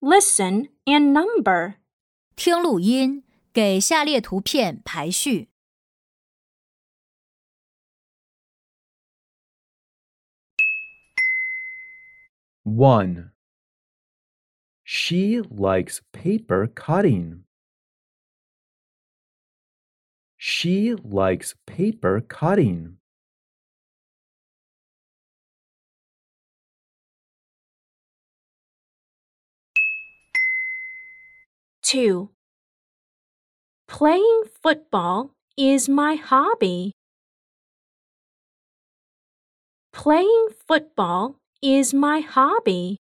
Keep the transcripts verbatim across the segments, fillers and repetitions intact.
listen and number. 听录音，给下列图片排序。 one. She likes paper cutting. She likes paper cutting. two. Playing football is my hobby. Playing football is my hobby.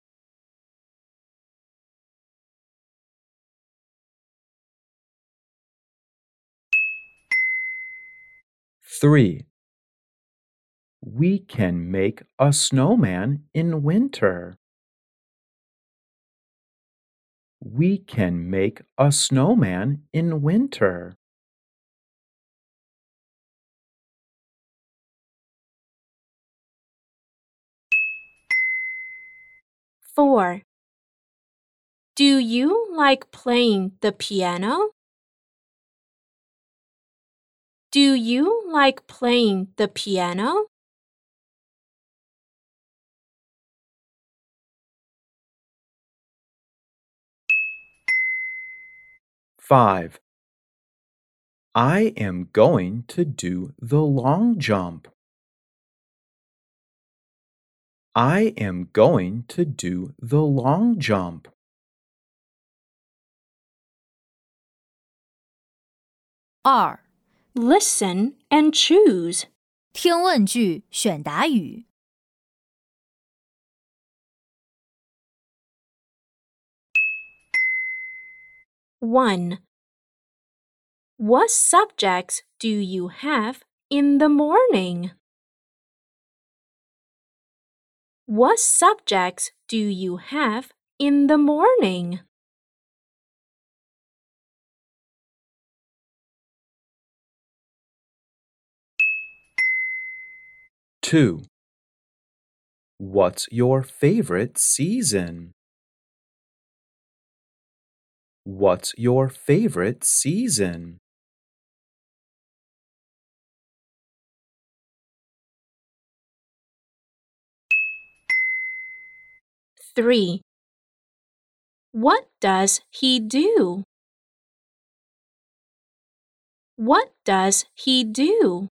three. We can make a snowman in winter. We can make a snowman in winter. four. Do you like playing the piano? Do you like playing the piano? five. I am going to do the long jump. I am going to do the long jump. 二， Listen and choose. 听问句，选答语。 one. What subjects do you have in the morning? What subjects do you have in the morning? two. What's your favorite season? What's your favorite season? 3. What does he do? What does he do?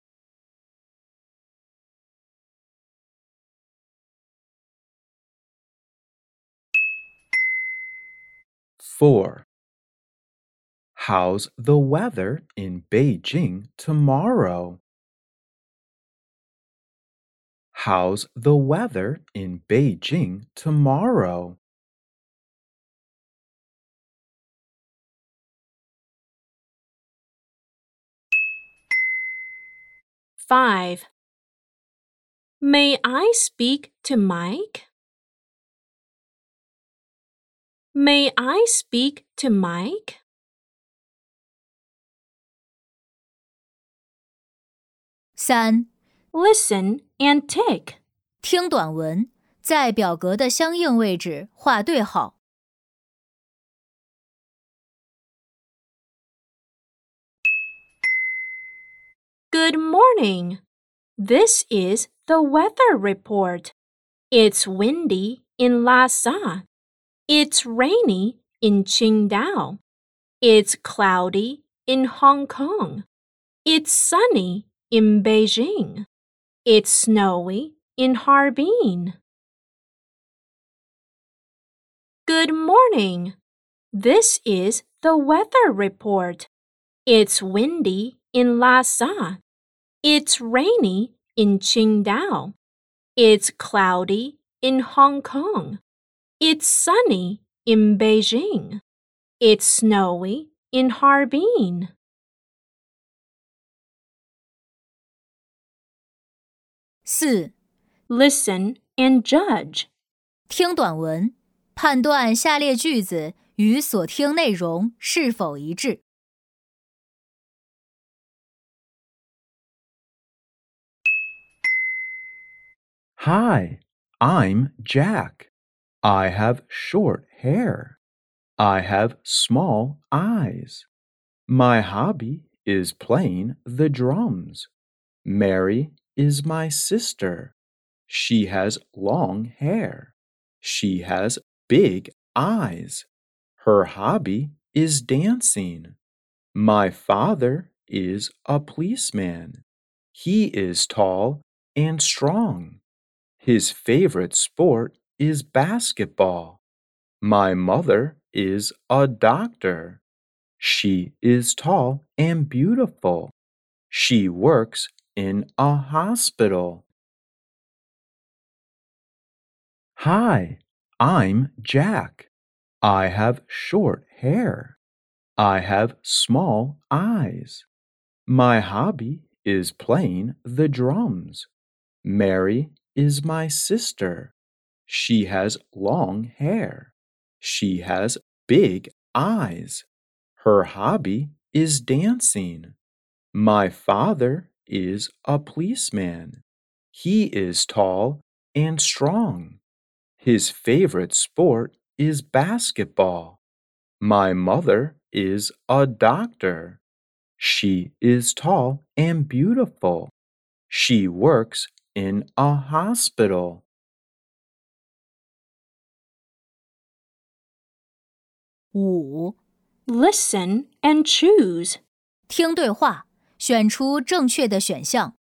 4. How's the weather in Beijing tomorrow? How's the weather in Beijing tomorrow? 5. May I speak to Mike? May I speak to Mike? 三， Listen and tick. 听短文，在表格的相应位置画对号。 Good morning. This is the weather report. It's windy in Lhasa. It's rainy in Qingdao. It's cloudy in Hong Kong. It's sunny in Beijing. It's snowy in Harbin. Good morning. This is the weather report. It's windy in Lhasa. It's rainy in Qingdao. It's cloudy in Hong Kong. It's sunny in Beijing. It's snowy in Harbin. 四， Listen and judge. 听短文，判断下列句子与所听内容是否一致。 Hi, I'm Jack. I have short hair. I have small eyes. My hobby is playing the drums. Mary is my sister. She has long hair. She has big eyes. Her hobby is dancing. My father is a policeman. He is tall and strong. His favorite sport is basketball. My mother is a doctor. She is tall and beautiful. She works in a hospital. Hi, I'm Jack. I have short hair. I have small eyes. My hobby is playing the drums. Mary is my sister. She has long hair. She has big eyes. Her hobby is dancing. My father is a policeman. He is tall and strong. His favorite sport is basketball. My mother is a doctor. She is tall and beautiful. She works in a hospital. 五、 Listen and choose. 听对话，选出正确的选项。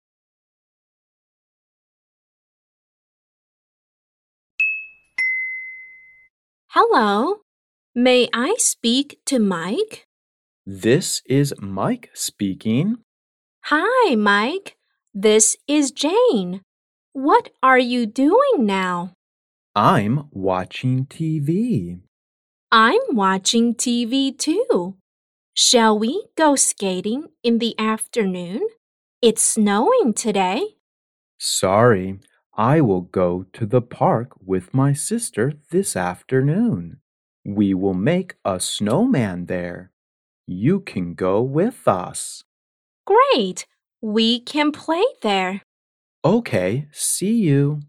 Hello. May I speak to Mike? This is Mike speaking. Hi, Mike. This is Jane. What are you doing now? I'm watching T V. I'm watching T V too. Shall we go skating in the afternoon? It's snowing today. Sorry, I will go to the park with my sister this afternoon. We will make a snowman there. You can go with us. Great. We can play there. Okay, see you.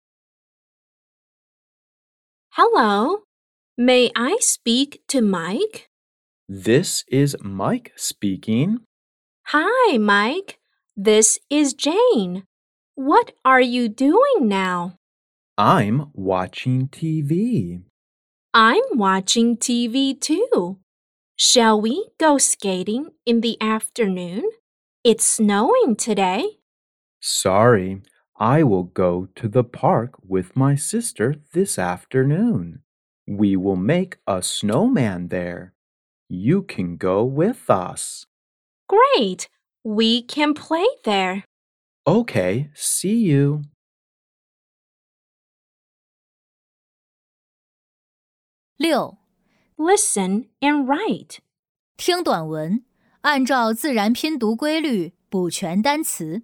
Hello. May I speak to Mike? This is Mike speaking. Hi, Mike. This is Jane. What are you doing now? I'm watching T V. I'm watching T V too. Shall we go skating in the afternoon? It's snowing today. Sorry, I will go to the park with my sister this afternoon. We will make a snowman there. You can go with us. Great. We can play there. Okay, see you. 六、 Listen and write. 听短文，按照自然拼读规律补全单词。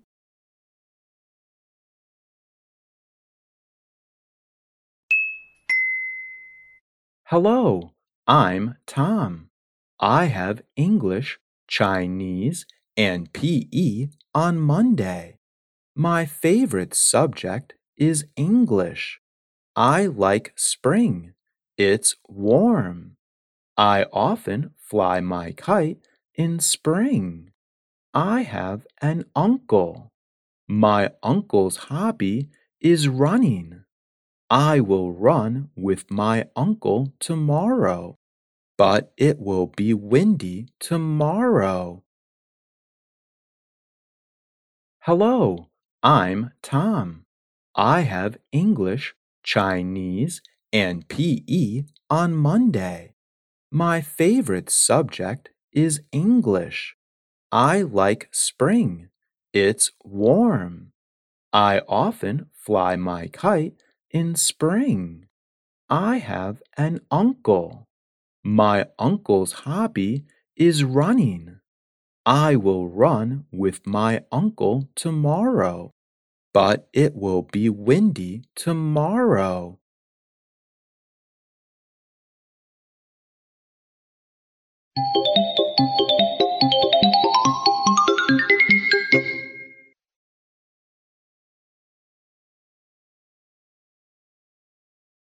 Hello, I'm Tom. I have English, Chinese, and P E on Monday. My favorite subject is English. I like spring. It's warm. I often fly my kite in spring. I have an uncle. My uncle's hobby is running. I will run with my uncle tomorrow, but it will be windy tomorrow. Hello, I'm Tom. I have English, Chinese, and P E on Monday. My favorite subject is English. I like spring. It's warm. I often fly my kite in spring. I have an uncle. My uncle's hobby is running. I will run with my uncle tomorrow, but it will be windy tomorrow.